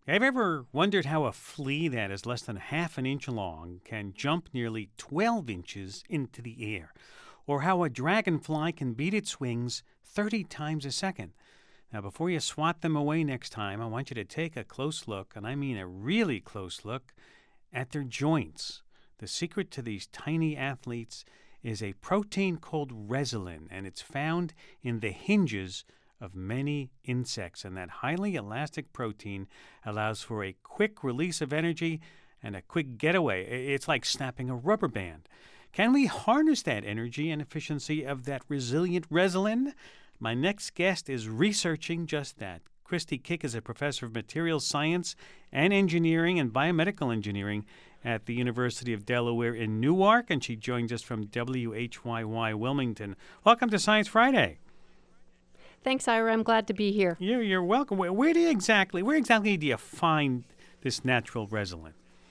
Have you ever wondered how a flea that is less than half an inch long can jump nearly 12 inches into the air? Or how a dragonfly can beat its wings 30 times a second? Now, before you swat them away next time, I want you to take a close look, and I mean a really close look, at their joints. The secret to these tiny athletes is a protein called resilin, and it's found in the hinges of many insects. And that highly elastic protein allows for a quick release of energy and a quick getaway. It's like snapping a rubber band. Can we harness that energy and efficiency of that resilient resilin? My next guest is researching just that. Christy Kick is a professor of materials science and engineering and biomedical engineering at the University of Delaware in Newark, and she joins us from WHYY Wilmington. Welcome to Science Friday. Thanks, Ira. I'm glad to be here. You're welcome. Where exactly do you find this natural resilin?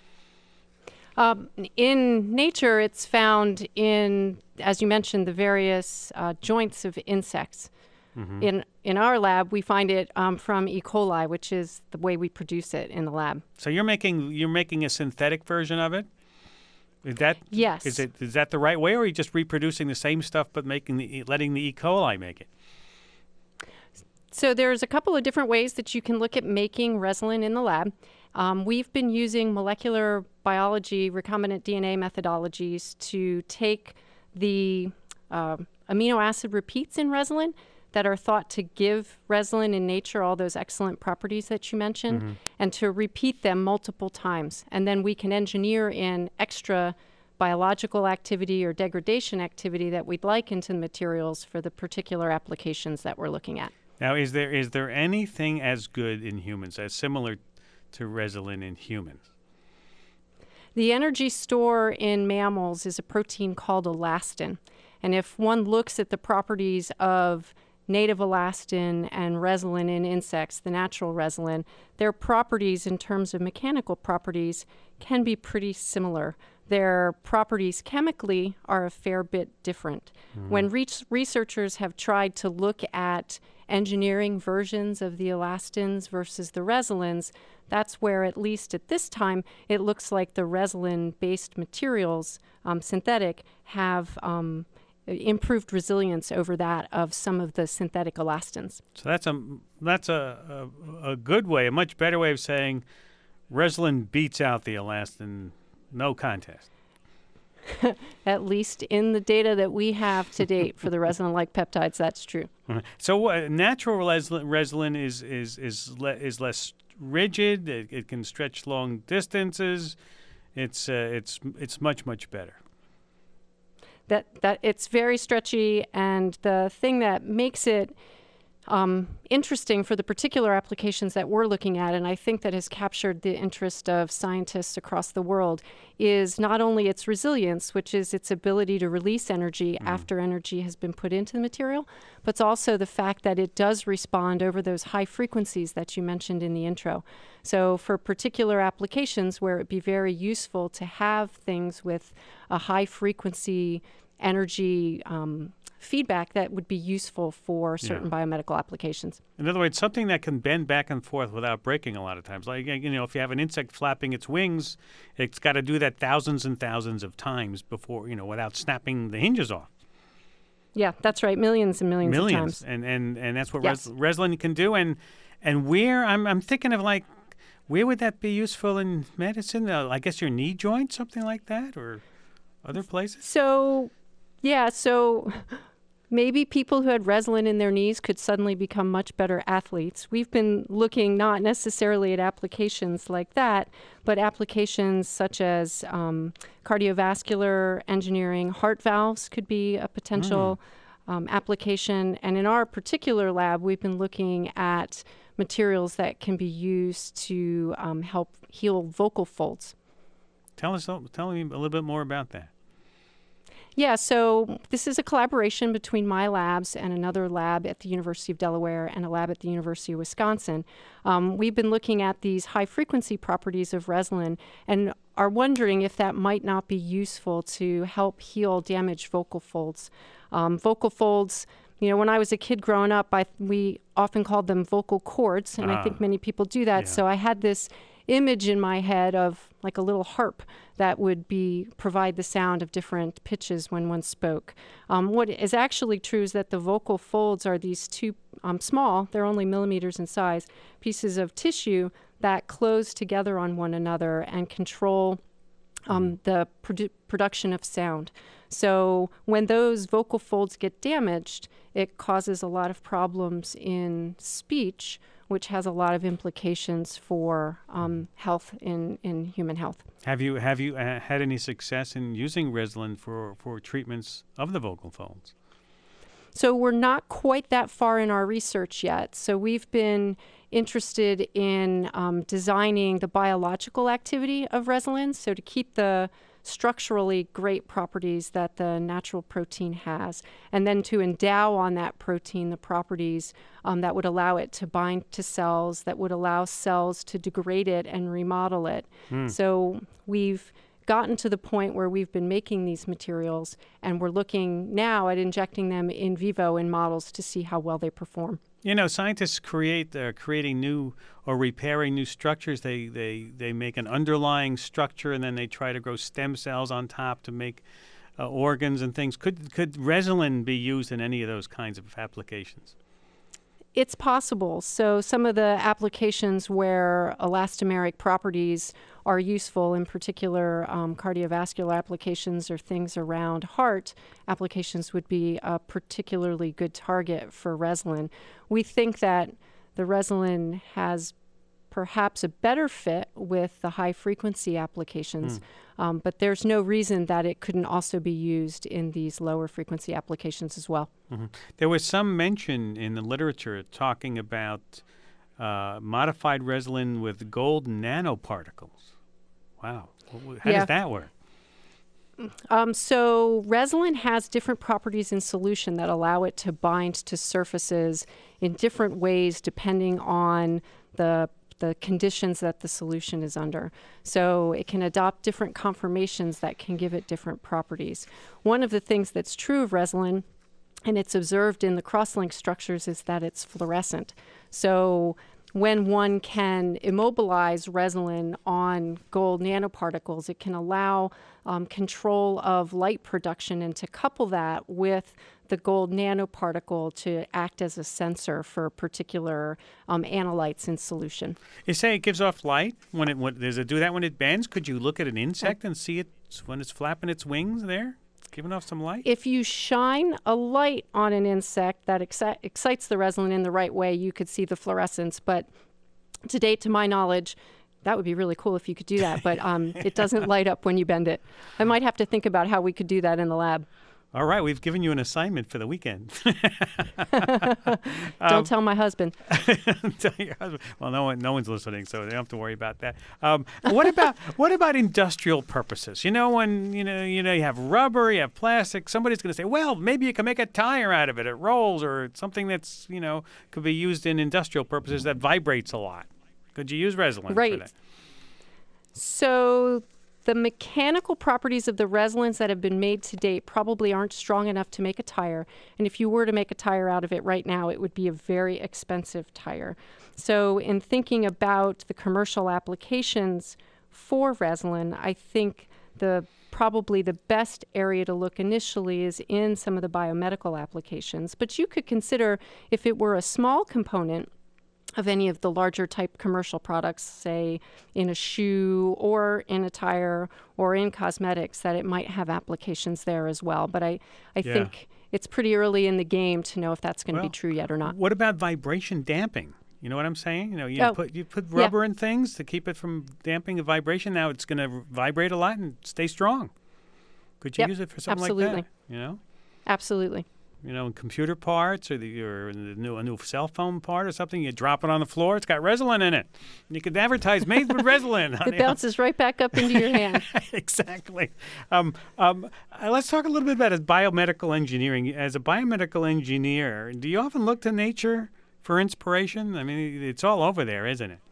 In nature, it's found in, as you mentioned, the various joints of insects. Mm-hmm. In our lab, we find it from E. coli, which is the way we produce it in the lab. So you're making a synthetic version of it? Yes. Is that the right way, or are you just reproducing the same stuff but letting the E. coli make it? So there's a couple of different ways that you can look at making resilin in the lab. We've been using molecular biology, recombinant DNA methodologies to take the amino acid repeats in resilin that are thought to give resilin in nature all those excellent properties that you mentioned, mm-hmm. and to repeat them multiple times. And then we can engineer in extra biological activity or degradation activity that we'd like into the materials for the particular applications that we're looking at. Now, is there anything as good in humans, as similar to resilin in humans? The energy store in mammals is a protein called elastin. And if one looks at the properties of native elastin and resilin in insects, the natural resilin, their properties in terms of mechanical properties can be pretty similar. Their properties chemically are a fair bit different. Mm-hmm. When researchers have tried to look at engineering versions of the elastins versus the resilins, that's where, at least at this time, it looks like the resilin-based materials, synthetic, have improved resilience over that of some of the synthetic elastins. So that's a good way, a much better way of saying resilin beats out the elastin, no contest. At least in the data that we have to date for the resilin-like peptides, that's true. So natural resilin is less rigid. It can stretch long distances. It's much better. That it's very stretchy, and the thing that makes it interesting for the particular applications that we're looking at, and I think that has captured the interest of scientists across the world, is not only its resilience, which is its ability to release energy after energy has been put into the material, but it's also the fact that it does respond over those high frequencies that you mentioned in the intro. So for particular applications where it'd be very useful to have things with a high frequency energy feedback that would be useful for certain biomedical applications. In other words, something that can bend back and forth without breaking a lot of times. Like, if you have an insect flapping its wings, it's got to do that thousands and thousands of times before, without snapping the hinges off. Yeah, that's right. Millions and millions of times. And that's what resilin can do. And where, I'm thinking of where would that be useful in medicine? I guess your knee joint, something like that, or other places? So maybe people who had resilin in their knees could suddenly become much better athletes. We've been looking not necessarily at applications like that, but applications such as cardiovascular engineering. Heart valves could be a potential application. And in our particular lab, we've been looking at materials that can be used to help heal vocal folds. Tell me a little bit more about that. Yeah, so this is a collaboration between my labs and another lab at the University of Delaware and a lab at the University of Wisconsin. We've been looking at these high-frequency properties of resilin and are wondering if that might not be useful to help heal damaged vocal folds. Vocal folds When I was a kid growing up, we often called them vocal cords, and I think many people do that. Yeah. So I had this image in my head of like a little harp that would provide the sound of different pitches when one spoke. What is actually true is that the vocal folds are these two small, they're only millimeters in size, pieces of tissue that close together on one another and control the production of sound. So when those vocal folds get damaged, it causes a lot of problems in speech, which has a lot of implications for health in human health. Have you had any success in using Restylane for treatments of the vocal folds? So we're not quite that far in our research yet. So we've been interested in designing the biological activity of Restylane, so to keep the structurally great properties that the natural protein has, and then to endow on that protein the properties that would allow it to bind to cells, that would allow cells to degrade it and remodel it. So we've gotten to the point where we've been making these materials, and we're looking now at injecting them in vivo in models to see how well they perform. Scientists creating new or repairing new structures. They make an underlying structure, and then they try to grow stem cells on top to make organs and things. Could Restylane be used in any of those kinds of applications? It's possible. So some of the applications where elastomeric properties are useful, in particular cardiovascular applications or things around heart applications, would be a particularly good target for Restylane. We think that the Restylane has perhaps a better fit with the high-frequency applications, but there's no reason that it couldn't also be used in these lower-frequency applications as well. There was some mention in the literature talking about modified Restylane with gold nanoparticles. Wow. How does that work? So Restylane has different properties in solution that allow it to bind to surfaces in different ways depending on the conditions that the solution is under. So it can adopt different conformations that can give it different properties. One of the things that's true of Restylane, and it's observed in the cross-link structures, is that it's fluorescent. So when one can immobilize Restylane on gold nanoparticles, it can allow control of light production, and to couple that with the gold nanoparticle to act as a sensor for particular analytes in solution. You say it gives off light does it do that when it bends? Could you look at an insect and see it when it's flapping its wings there? Giving off some light? If you shine a light on an insect that excites the Restylane in the right way, you could see the fluorescence. But to date, to my knowledge, that would be really cool if you could do that. But it doesn't light up when you bend it. I might have to think about how we could do that in the lab. All right, we've given you an assignment for the weekend. Don't tell my husband. Tell your husband. Well, no one's listening, so they don't have to worry about that. What about industrial purposes? When you have rubber, you have plastic. Somebody's going to say, well, maybe you can make a tire out of it. It rolls, or something that's could be used in industrial purposes that vibrates a lot. Could you use Restylane for that? So the mechanical properties of the Restylanes that have been made to date probably aren't strong enough to make a tire. And if you were to make a tire out of it right now, it would be a very expensive tire. So in thinking about the commercial applications for Restylane, I think probably the best area to look initially is in some of the biomedical applications. But you could consider, if it were a small component of any of the larger type commercial products, say in a shoe or in a tire or in cosmetics, that it might have applications there as well. But I think it's pretty early in the game to know if that's going to be true yet or not. What about vibration damping? You know what I'm saying? You put rubber in things to keep it from damping the vibration. Now it's going to vibrate a lot and stay strong. Could you use it for something like that? Absolutely. In computer parts or a new cell phone part or something, you drop it on the floor, it's got Restylane in it. You could advertise made with Restylane. It bounces right back up into your hand. Exactly. Let's talk a little bit about biomedical engineering. As a biomedical engineer, do you often look to nature for inspiration? I mean, it's all over there, isn't it?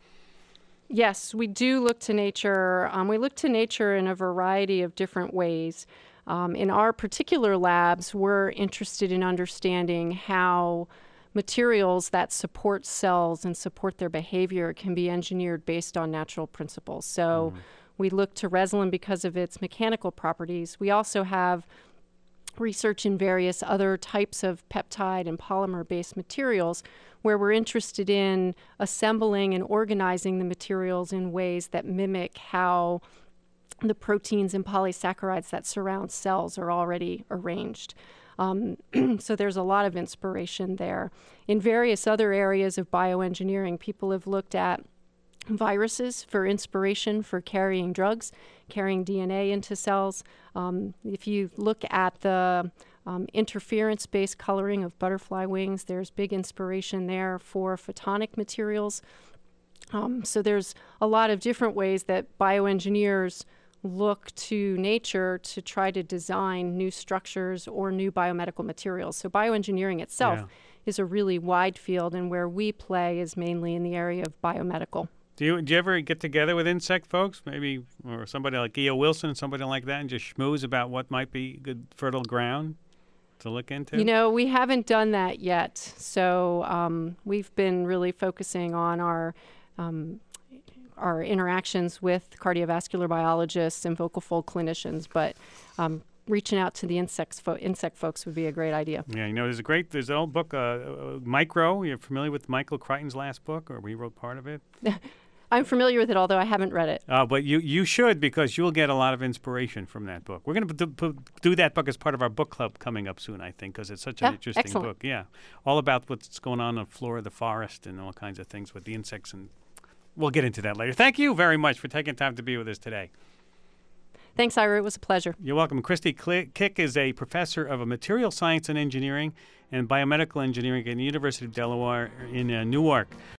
Yes, we do look to nature. We look to nature in a variety of different ways. In our particular labs, we're interested in understanding how materials that support cells and support their behavior can be engineered based on natural principles. So we look to Resolin because of its mechanical properties. We also have research in various other types of peptide and polymer-based materials where we're interested in assembling and organizing the materials in ways that mimic how the proteins and polysaccharides that surround cells are already arranged. So there's a lot of inspiration there. In various other areas of bioengineering, people have looked at viruses for inspiration for carrying drugs, carrying DNA into cells. If you look at the interference-based coloring of butterfly wings, there's big inspiration there for photonic materials. So there's a lot of different ways that bioengineers look to nature to try to design new structures or new biomedical materials. So bioengineering itself is a really wide field, and where we play is mainly in the area of biomedical. Do you ever get together with insect folks, maybe, or somebody like E.O. Wilson, somebody like that, and just schmooze about what might be good fertile ground to look into? You know, we haven't done that yet. So we've been really focusing on our interactions with cardiovascular biologists and vocal fold clinicians, but reaching out to the insect folks would be a great idea. Yeah, you know, there's an old book, Micro. You're familiar with Michael Crichton's last book, or he wrote part of it? I'm familiar with it, although I haven't read it. But you should, because you'll get a lot of inspiration from that book. We're going to do that book as part of our book club coming up soon, I think, because it's such an interesting book. Yeah, all about what's going on the floor of the forest and all kinds of things with the insects, and we'll get into that later. Thank you very much for taking time to be with us today. Thanks, Ira. It was a pleasure. You're welcome. Christy Kick is a professor of material science and engineering and biomedical engineering at the University of Delaware in Newark.